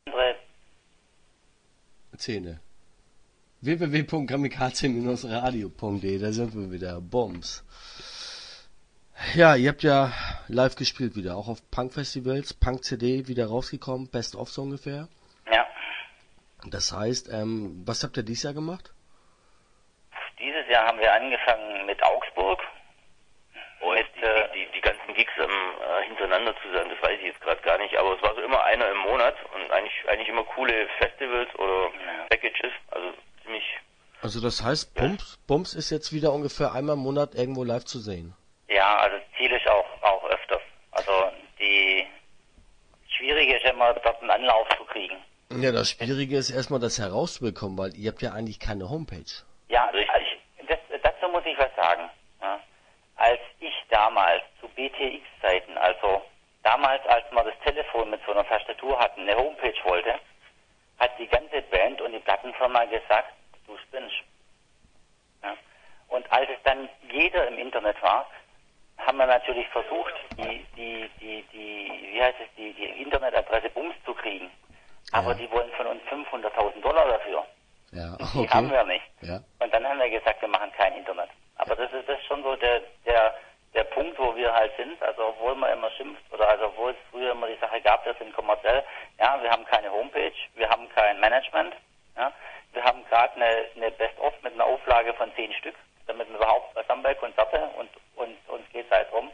Unsere Szene. www.kamikaze-radio.de, da sind wir wieder. Bombs. Ja, ihr habt ja live gespielt wieder, auch auf Punk-Festivals, Punk-CD wieder rausgekommen, Best-of so ungefähr. Ja. Das heißt, was habt ihr dieses Jahr gemacht? Dieses Jahr haben wir angefangen mit Augsburg. Und die ganzen Gigs hintereinander zu sagen, das weiß ich jetzt gerade gar nicht, aber es war so immer einer im Monat und eigentlich immer coole Festivals oder Packages, also ziemlich... Also das heißt, Bums ist jetzt wieder ungefähr einmal im Monat irgendwo live zu sehen? Ja, also Ziel ist auch öfters. Also die Schwierige ist immer, dort einen Anlauf zu kriegen. Ja, das Schwierige ist erstmal das herauszubekommen, weil ihr habt ja eigentlich keine Homepage. Ja, dazu muss ich was sagen. Ja. Als ich damals zu BTX-Zeiten, also damals, als wir das Telefon mit so einer Tastatur hatten, eine Homepage wollte, hat die ganze Band und die Plattenfirma gesagt, du spinnst. Ja. Und als es dann jeder im Internet war, haben wir natürlich versucht, die Internetadresse Bums zu kriegen. Aber die wollen von uns $500.000 dafür. Ja, okay. Die haben wir nicht. Ja. Und dann haben wir gesagt, wir machen kein Internet. Aber das ist schon so der Punkt, wo wir halt sind. Also obwohl man immer schimpft, oder also obwohl es früher immer die Sache gab, wir sind kommerziell. Ja, wir haben keine Homepage, wir haben kein Management. Ja, wir haben gerade eine Best-of mit einer Auflage von 10 Stück, damit wir überhaupt was haben bei Konzerte und uns geht es halt darum,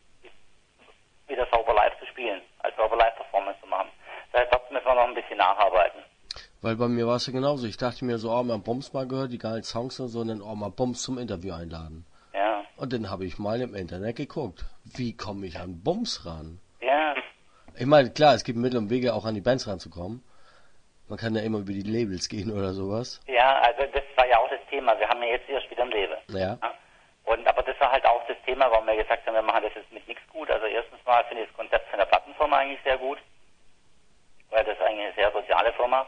wieder sauber live zu spielen, als sauber Live-Performance zu machen. Das heißt, dort müssen wir noch ein bisschen nacharbeiten. Weil bei mir war es ja genauso. Ich dachte mir so, mal Bums mal gehört, die geilen Songs und so, und dann mal Bums zum Interview einladen. Ja. Und dann habe ich mal im Internet geguckt, wie komme ich an Bums ran? Ja. Ich meine, klar, es gibt Mittel und Wege, auch an die Bands ranzukommen. Man kann ja immer über die Labels gehen oder sowas. Ja, also das war ja auch das Thema. Wir haben ja jetzt erst wieder ein Label. Ja. Aber das war halt auch das Thema, warum wir gesagt haben, wir machen das jetzt mit nichts gut. Also erstens mal finde ich das Konzept von der Plattenfirma eigentlich sehr gut, weil das ist eigentlich eine sehr soziale Firma.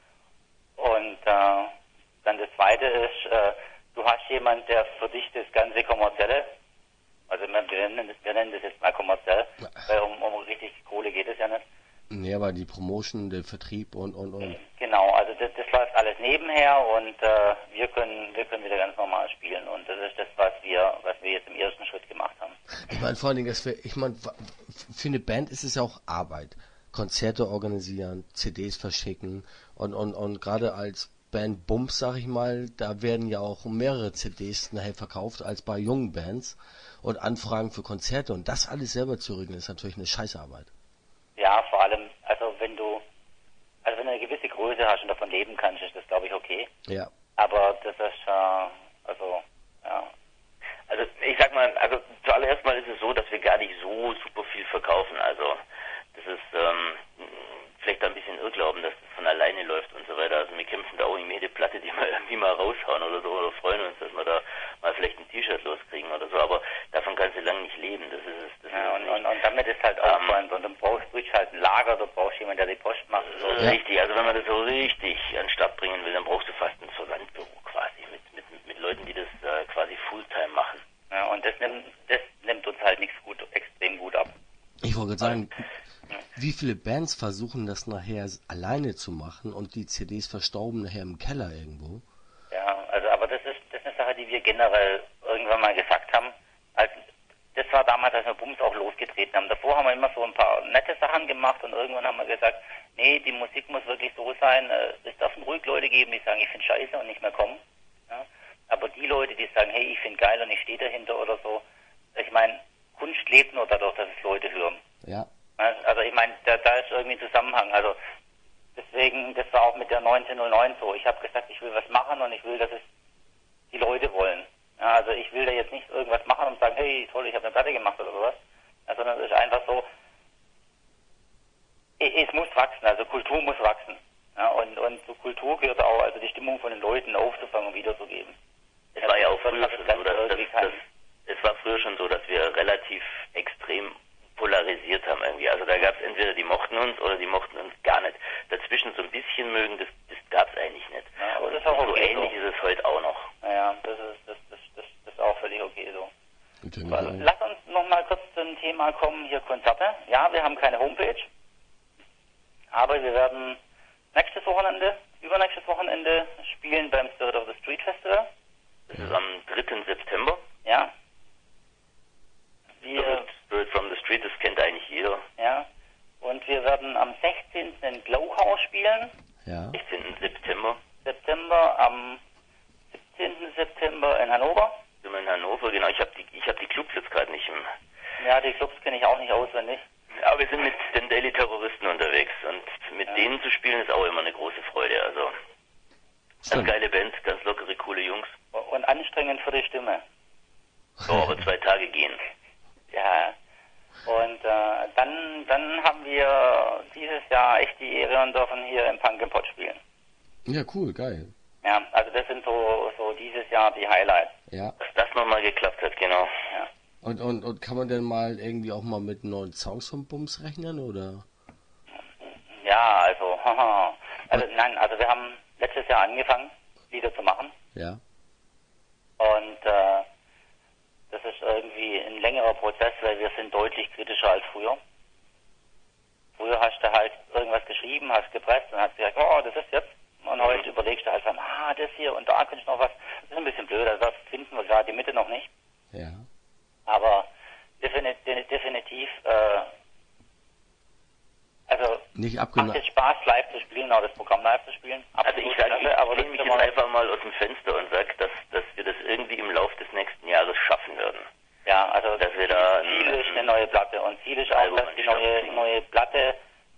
Und dann das Zweite ist, du hast jemand, der für dich das ganze Kommerzielle, also wir nennen das jetzt mal kommerziell, weil um richtig Kohle geht es ja nicht. Nee, aber die Promotion, der Vertrieb und. Genau, also das läuft alles nebenher und wir können wieder ganz normal spielen und das ist das, was wir jetzt im ersten Schritt gemacht haben. Ich meine vor allen Dingen, für eine Band ist es ja auch Arbeit. Konzerte organisieren, CDs verschicken und gerade als Band Bums, sag ich mal, da werden ja auch mehrere CDs nachher verkauft als bei jungen Bands und Anfragen für Konzerte und das alles selber zu regeln, ist natürlich eine Scheißarbeit. Ja, vor allem, also wenn du eine gewisse Größe hast und davon leben kannst, ist das, glaube ich, okay. Ja. Aber das ist, ja. Also ich sag mal, also zuallererst mal ist es so, dass wir gar nicht so super viel verkaufen. Also das ist vielleicht ein bisschen Irrglauben, dass das von alleine läuft und so weiter. Also wir kämpfen da auch um jede Platte, die wir irgendwie mal raushauen oder so, oder freuen uns, dass wir da mal vielleicht ein T-Shirt loskriegen oder so, aber davon kannst du lange nicht leben. Das ist es. Und damit ist halt Aufwand und dann brauchst du halt ein Lager, du brauchst jemanden, der die Post macht. So. Richtig, also wenn man das so richtig an den Start bringen will, dann brauchst du fast ein Versandbüro quasi, mit Leuten, die das quasi Fulltime machen. Ja, und das nimmt uns halt extrem gut ab. Ich wollte sagen, wie viele Bands versuchen das nachher alleine zu machen und die CDs verstauben nachher im Keller irgendwo? Ja, also aber das ist eine Sache, die wir generell irgendwann mal gesagt haben. Das war damals, als wir Bums auch losgetreten haben. Davor haben wir immer so ein paar nette Sachen gemacht und irgendwann haben wir gesagt, nee, die Musik muss wirklich so sein, es dürfen ruhig Leute geben, die sagen, ich finde scheiße und nicht mehr kommen. Ja? Aber die Leute, die sagen, hey, ich finde geil und ich stehe dahinter oder so, ich meine, Kunst lebt nur dadurch, dass es Leute hören. Ja. Also ich meine, da ist irgendwie ein Zusammenhang. Also deswegen, das war auch mit der 1909 so. Ich habe gesagt, ich will was machen und ich will, dass es die Leute wollen. Ja, also ich will da jetzt nicht irgendwas machen und sagen, hey, toll, ich habe eine Platte gemacht oder sowas. Ja, sondern es ist einfach so, es muss wachsen, also Kultur muss wachsen. Ja, und zur Kultur gehört auch, also die Stimmung von den Leuten aufzufangen und wiederzugeben. Es war ja auch früher schon so, es war früher schon so, dass wir relativ extrem polarisiert haben irgendwie. Also da gab es entweder die mochten uns oder die mochten uns gar nicht. Dazwischen so ein bisschen mögen, das gab es eigentlich nicht. Ja, aber das ist auch okay, so ähnlich ist es heute auch noch. Ja, das ist auch völlig okay so. Lass uns noch mal kurz zum Thema kommen, hier Konzerte. Ja, wir haben keine Homepage, aber wir werden übernächstes Wochenende spielen beim Spirit of the Street Festival. Das ist am 3. September. Ja. Spirit from the Street, das kennt eigentlich jeder. Ja. Und wir werden am 16. in Glauchau spielen. Ja. 16. September. Am 17. September in Hannover. Sind wir in Hannover, genau. Ich hab die Clubs jetzt gerade nicht im... Ja, die Clubs kenne ich auch nicht auswendig. Aber wir sind mit den Daily Terroristen unterwegs und mit denen zu spielen ist auch immer eine große Freude. Also ganz geile Band, ganz lockere, coole Jungs. Und anstrengend für die Stimme. So, aber 2 Tage gehen. Ja. Und dann haben wir dieses Jahr echt die Ehre und dürfen hier im Punk im Pott spielen. Ja, cool, geil. Ja, also das sind so dieses Jahr die Highlights. Ja. Dass das nochmal geklappt hat, genau. Ja. Und kann man denn mal irgendwie auch mal mit neuen Songs vom Bums rechnen, oder? Ja, also wir haben letztes Jahr angefangen, Lieder zu machen. Ja. Und das ist irgendwie ein längerer Prozess, weil wir sind deutlich kritischer als früher. Früher hast du halt irgendwas geschrieben, hast gepresst und hast gesagt, oh, das ist jetzt. Und heute überlegst du halt dann, das hier und da könnte ich noch was. Das ist ein bisschen blöd, also das finden wir gerade die Mitte noch nicht. Ja. Aber definitiv, also nicht macht jetzt Spaß, live zu spielen, auch das Programm live zu spielen. Also ich lehne mich jetzt einfach mal aus dem Fenster und sage, dass wir das irgendwie im Laufe des nächsten Jahres schaffen werden. Ja, also dass wir da Ziel ist eine neue Platte und Ziel ist auch, dass die neue Platte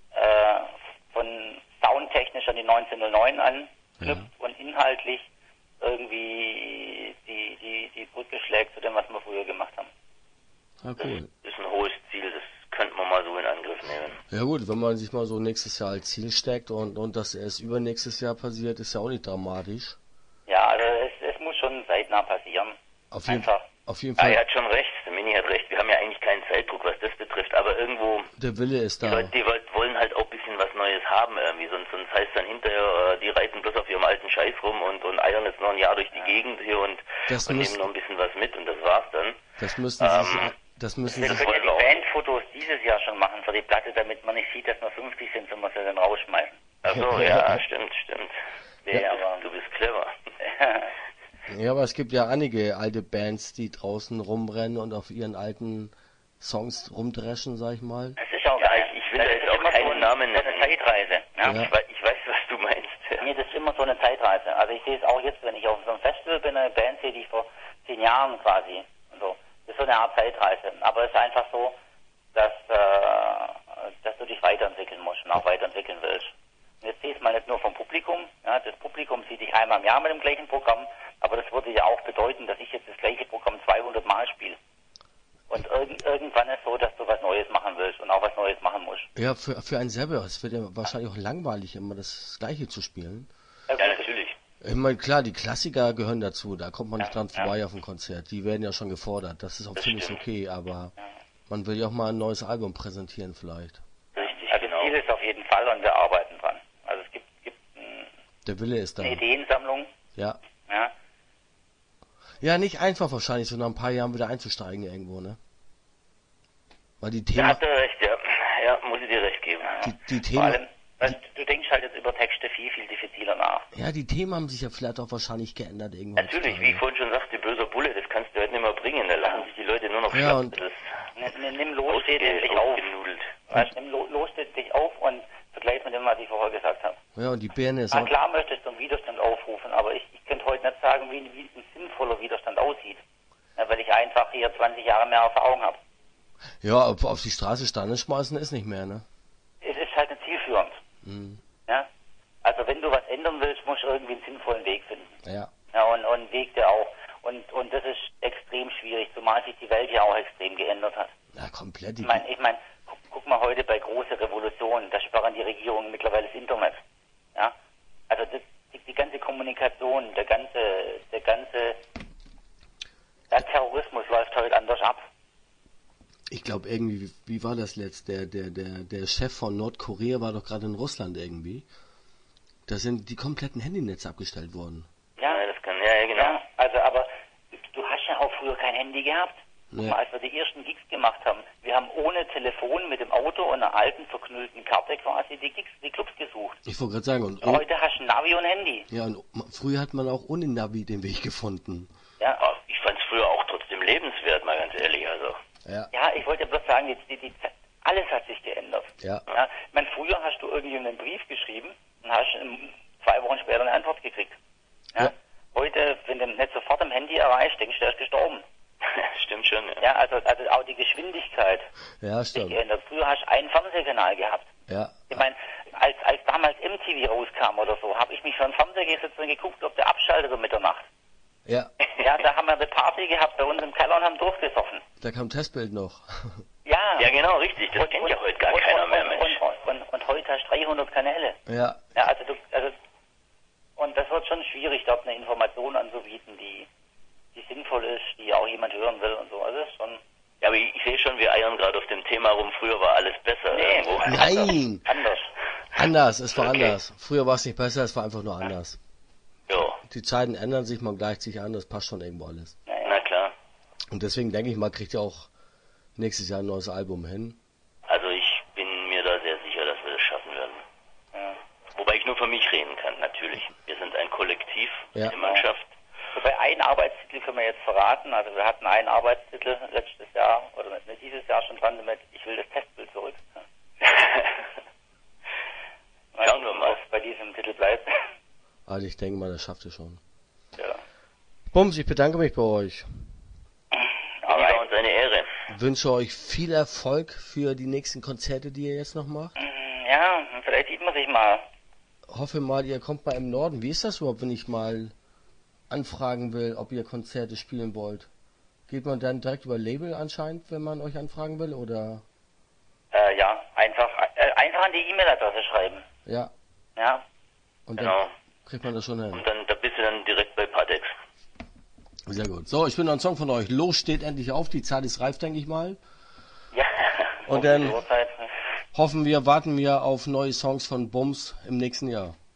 von soundtechnisch an die 1909 anknüpft und inhaltlich irgendwie die Brücke schlägt zu dem, was wir früher gemacht haben. Ah, cool. Das ist ein hohes Ziel, das könnte man mal so in Angriff nehmen. Ja gut, wenn man sich mal so nächstes Jahr als Ziel steckt und das erst übernächstes Jahr passiert, ist ja auch nicht dramatisch. Ja, also es muss schon zeitnah passieren. Auf jeden Fall. Ja, er hat schon recht, der Mini hat recht. Wir haben ja eigentlich keinen Zeitdruck, was das betrifft, aber irgendwo... Der Wille ist da. Die Leute wollen halt auch ein bisschen was Neues haben irgendwie, sonst heißt dann hinterher, die reiten bloß auf ihrem alten Scheiß rum und eiern jetzt noch ein Jahr durch die Gegend hier und nehmen noch ein bisschen was mit und das war's dann. Das müssen Sie wir können ja die Bandfotos dieses Jahr schon machen für die Platte, damit man nicht sieht, dass wir 50 sind, wenn wir sie dann rausschmeißen. Achso, ja, stimmt. Nee, ja, aber du bist clever. Ja, aber es gibt ja einige alte Bands, die draußen rumrennen und auf ihren alten Songs rumdreschen, sag ich mal. Das ist auch, ich will da jetzt auch keinen Namen nennen. So eine Zeitreise. Ja? Ich weiß, was du meinst. Ja. Nee, das ist immer so eine Zeitreise. Also ich sehe es auch jetzt, wenn ich auf so einem Festival bin, eine Band sehe, die ich vor 10 Jahren quasi und so. Das ist so eine Art Zeitreise. Aber es ist einfach so, dass du dich weiterentwickeln musst und auch weiterentwickeln willst. Und jetzt sehe ich es mal nicht nur vom Publikum. Ja, das Publikum sieht dich einmal im Jahr mit dem gleichen Programm, aber das würde ja auch bedeuten, dass ich jetzt das gleiche Programm 200 Mal spiele. Und irgendwann ist so, dass du was Neues machen willst und auch was Neues machen musst. Ja, für einen selber. Es wird ja wahrscheinlich auch langweilig, immer das Gleiche zu spielen. Ja, natürlich. Ich meine, klar, die Klassiker gehören dazu. Da kommt man nicht dran vorbei auf ein Konzert. Die werden ja schon gefordert. Das ist auch völlig okay, aber man will ja auch mal ein neues Album präsentieren vielleicht. Richtig, also Ziel ist auf jeden Fall und wir arbeiten dran. Also es gibt der Wille ist da. Eine Ideensammlung. Ja. Ja. Ja, nicht einfach wahrscheinlich, so nach ein paar Jahren wieder einzusteigen irgendwo, ne? Weil die Themen... Da hat er recht, ja. Ja, muss ich dir recht geben. Die Themen... Vor allem, du denkst halt jetzt über Texte viel diffiziler nach. Ja, die Themen haben sich ja vielleicht auch wahrscheinlich geändert irgendwann. Natürlich, wie ich vorhin schon sagte, böser Bulle, das kannst du heute nicht mehr bringen. Da lachen sich die Leute nur noch schlapp. Und nimm los, steh dich auf. Weißt, nimm los, steh dich auf und vergleich mit dem, was ich vorher gesagt habe. Ja, und die Birne ist auch... klar möchtest du einen Widerstand aufrufen, aber ich könnte heute nicht sagen, wie ein sinnvoller Widerstand aussieht. Ja, weil ich einfach hier 20 Jahre mehr Erfahrung habe. Ja, auf die Straße Steine schmeißen ist nicht mehr, ne? Es ist halt nicht zielführend. Ja? Also wenn du was ändern willst, musst du irgendwie einen sinnvollen Weg finden. Ja. Ja, und einen Weg, der auch... Und das ist extrem schwierig, zumal sich die Welt ja auch extrem geändert hat. Ja, komplett. Ich meine, guck mal heute bei große Revolutionen, da sperren die Regierungen mittlerweile das Internet. Ja? Also die ganze Kommunikation, der Terrorismus läuft heute anders ab. Ich glaube irgendwie, wie war das letzt? Der Chef von Nordkorea war doch gerade in Russland irgendwie. Da sind die kompletten Handynetze abgestellt worden. Ja, das kann, ja, genau. Ja, also, aber du hast ja auch früher kein Handy gehabt. Guck mal, als wir die ersten Gigs gemacht haben, wir haben ohne Telefon mit dem Auto und einer alten verknüllten Karte quasi die Clubs gesucht. Ich wollte gerade sagen, und Heute hast du ein Navi und Handy. ja, und früher hat man auch ohne Navi den Weg gefunden. Ja, Ich fand es früher auch trotzdem lebenswert, mal ganz ehrlich. Also. Ja, ja, ich wollte bloß sagen, alles hat sich geändert. ja, Ja, ich meine, früher hast du irgendwie einen Brief geschrieben und hast 2 Wochen später eine Antwort gekriegt. Ja? Ja. Heute, wenn du nicht sofort am Handy erreichst, denkst du, der ist gestorben. Stimmt schon, ja. Ja, also auch die Geschwindigkeit ja, sich stimmt. geändert. Früher hast du einen Fernsehkanal gehabt. Ja, Ich meine, als damals MTV rauskam oder so, habe ich mich vor den Fernseher gesetzt und geguckt, ob der abschaltet um Mitternacht. ja, Ja, da haben wir eine Party gehabt bei uns im Keller und haben durchgesoffen. da kam Testbild noch. Ja. Ja, genau, richtig. Das kennt ja heute gar keiner mehr, Mensch. Und heute hast du 300 Kanäle. Ja, Ja, und das wird schon schwierig, dort eine Information anzubieten, die sinnvoll ist, die auch jemand hören will und so. Also das ist schon... Ja, aber ich sehe schon, wir eiern gerade auf dem Thema rum. Früher war alles besser. Nee. Irgendwo. nein! Anders. Anders, es war Okay. anders. Früher war es nicht besser, es war einfach nur anders. Ja, Die Zeiten ändern sich, man gleicht sich an, das passt schon irgendwo alles. na klar. Und deswegen denke ich mal, kriegt ihr auch nächstes Jahr ein neues Album hin. Also ich bin mir da sehr sicher, dass wir das schaffen werden. Ja. Wobei ich nur für mich reden kann, natürlich. Wir sind ein Kollektiv, Ja. eine Mannschaft. Wobei einen Arbeitstitel können wir jetzt verraten. Also wir hatten einen Arbeitstitel letztes Jahr, oder nicht dieses Jahr schon dran damit, ich will das Testbild zurück. Schauen wir mal. Was bei diesem Titel bleibt. Also ich denke mal, das schafft ihr schon. Ja. Bums, ich bedanke mich bei euch. Aber war uns eine Ehre. Wünsche euch viel Erfolg für die nächsten Konzerte, die ihr jetzt noch macht. Ja, vielleicht sieht man sich mal. Hoffe mal, ihr kommt mal im Norden. Wie ist das überhaupt, wenn ich mal anfragen will, ob ihr Konzerte spielen wollt? Geht man dann direkt über Label anscheinend, wenn man euch anfragen will, oder? Ja, einfach an die E-Mail-Adresse schreiben. Ja, Ja. und Genau. dann kriegt man das schon hin. Und dann, da bist du dann direkt bei Patex. Sehr gut. So, ich bin noch ein Song von euch. Los steht endlich auf, die Zeit ist reif, denke ich mal. Ja. Und dann Uhrzeit. warten wir auf neue Songs von Bums im nächsten Jahr.